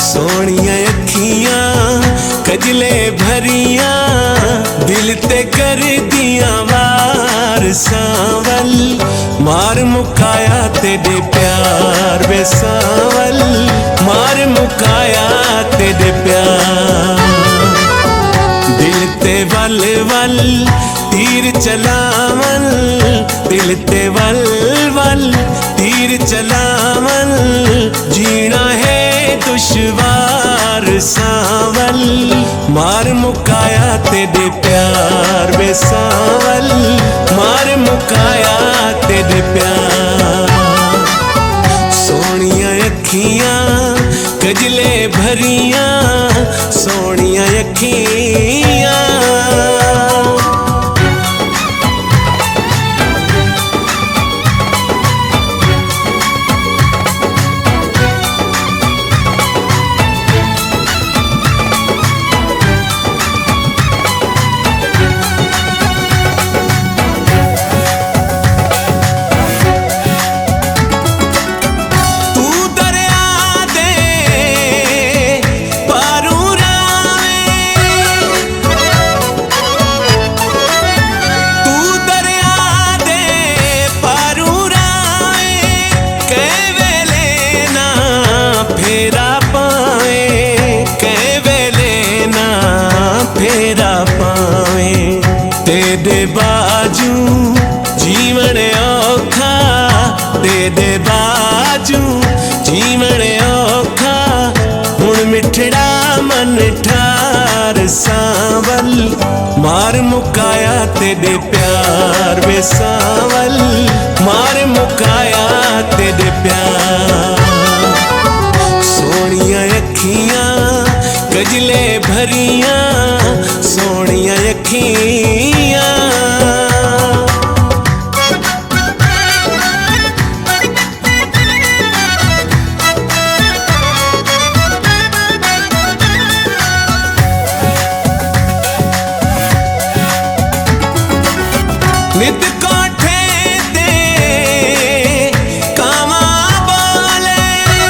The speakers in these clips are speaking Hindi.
सोनिया अखियां कजले भरिया दिल ते कर दिया वार सांवल मार मुकाया तेरे प्यार वे सांवल मार मुकाया तेरे प्यार दिल ते वल वल तीर चलावन दिल ते वल वल तीर चलावन जीना है दुश्वार सांवल मार मुकाया तेरे प्यार वे सांवल मार मुकाया तेरे प्यार सोनिया अखियां कजले भरिया सोनिया अखियां तेरे बाजू जीवन औखा तेरे बाजू जीवन औखा हुण मिठड़ा मन ठार सांवल मार मुकाया तेरे प्यार वे सांवल मार मुकाया तेरे प्यार सोनिया अखियां कजले भरिया सोनिया अखियां नित कोठे ते कामा बोले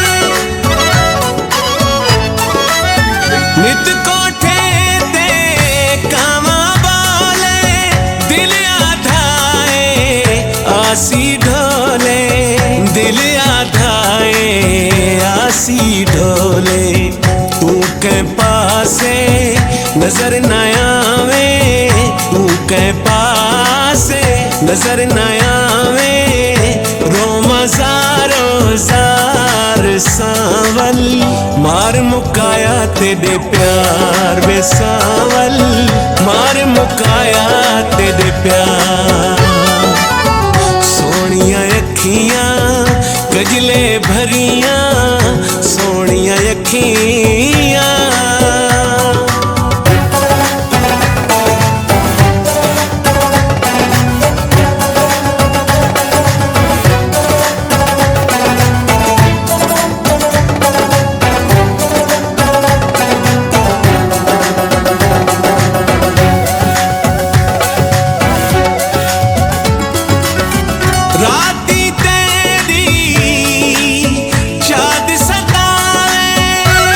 नित कोठे ते कामा बोले दिल आधाए आसी ढोले दिल आधाए आसी ढोले तू के पासे नजर न आवे तू के पासे नजर न आवे रोमा ज़ारो ज़ार सांवल मार मुकाया तेरे प्यार वे सांवल मार मुकाया तेरे प्यार सोनिया अखियां कजले भरिया सोनिया अखियां राती तेरी याद सतावे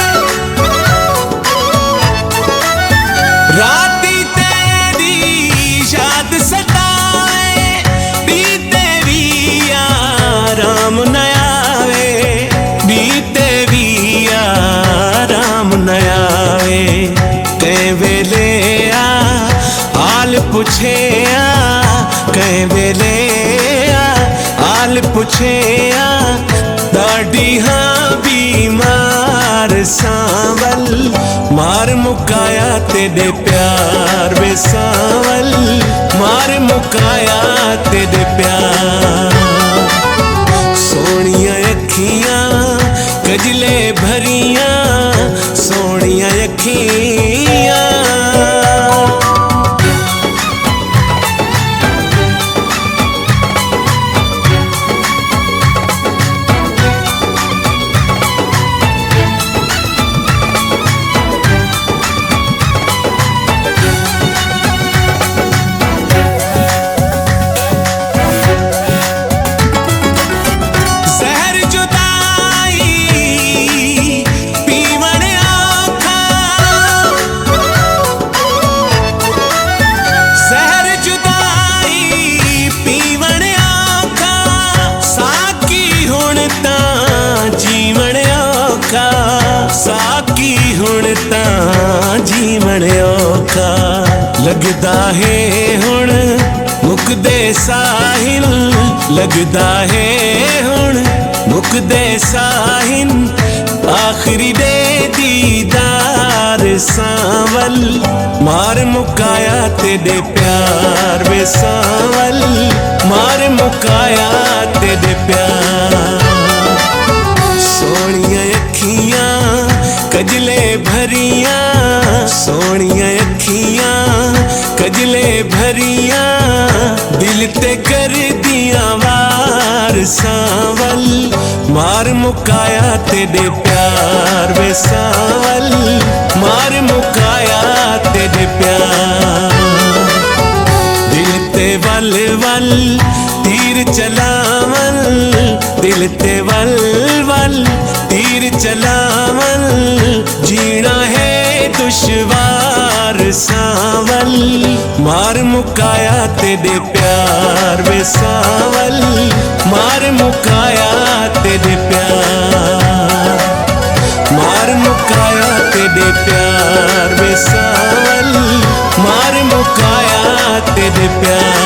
राती तेरी याद सतावे बीते भी आराम न आवे बीते भी आराम न आवे कई वेले हाल पुछे कई वेले हाल पुछे दाढ़ी हाँ बीमार सांवल मार मुकाया तेरे प्यार वे सांवल मार मुकाया तेरे प्यार सोनिया अखियां कजले भरिया सोनिया अखियां जहर जुदाई पीवन ਸਾਕੀ ਹੁਣ ਤਾਂ ਜੀਵਨ ਔਖਾ ਲੱਗਦਾ ਹੈ ਹੁਣ ਮੁੱਕਦੇ ਸਾਹਿਲ ਲੱਗਦਾ ਹੈ ਹੁਣ ਮੁੱਕਦੇ ਸਾਹਿਲ ਆਖਰੀ ਦੇ ਦੀਦਾਰ ਸਾਵਲ ਮਾਰ ਮੁਕਾਇਆ ਤੇਰੇ ਪਿਆਰ ਵੇ ਸਾਵਲ ਮਾਰ ਮੁਕਾਇਆ ਤੇਰੇ ਪਿਆਰ ਸੋਹਣੀਆਂ ਅੱਖੀਆਂ ਕਜਲੇ ਭਰੀਆਂ ਸੋਹਣੀਆਂ ਅੱਖੀਆਂ ਕਜਲੇ ਭਰੀਆਂ ਦਿਲ ਤੇ ਕਰਦੀਆਂ ਵਾਰ ਸਾਵਲ ਮਾਰ ਮੁਕਾਇਆ ਤੇਰੇ ਪਿਆਰ ਵੇ ਸਾਵਲ ਮਾਰ ਮੁਕਾਇਆ ਤੇਰੇ ਪਿਆਰ ਦਿਲ ਤੇ ਵੱਲ ਵੱਲ ਤੀਰ ਚਲਾਵਲ ਦਿਲ ਤੇ ਵੱਲ ਵੱਲ ਤੀਰ ਚਲਾਵਲ ਜੀਣਾ ਹੈ ਦੁਸ਼ਵਾਰ ਸਾਵਲ ਮਾਰ ਮੁਕਾਇਆ ਤੇਰੇ ਪਿਆਰ ਵੇ ਸਾਵਲ ਮਾਰ ਮੁਕਾਇਆ ਤੇਰੇ ਪਿਆਰ ਮਾਰ ਮੁਕਾਇਆ ਤੇਰੇ ਪਿਆਰ ਵੇ ਸਾਵਲ ਮਾਰ ਮੁਕਾਇਆ ਤੇਰੇ ਪਿਆਰ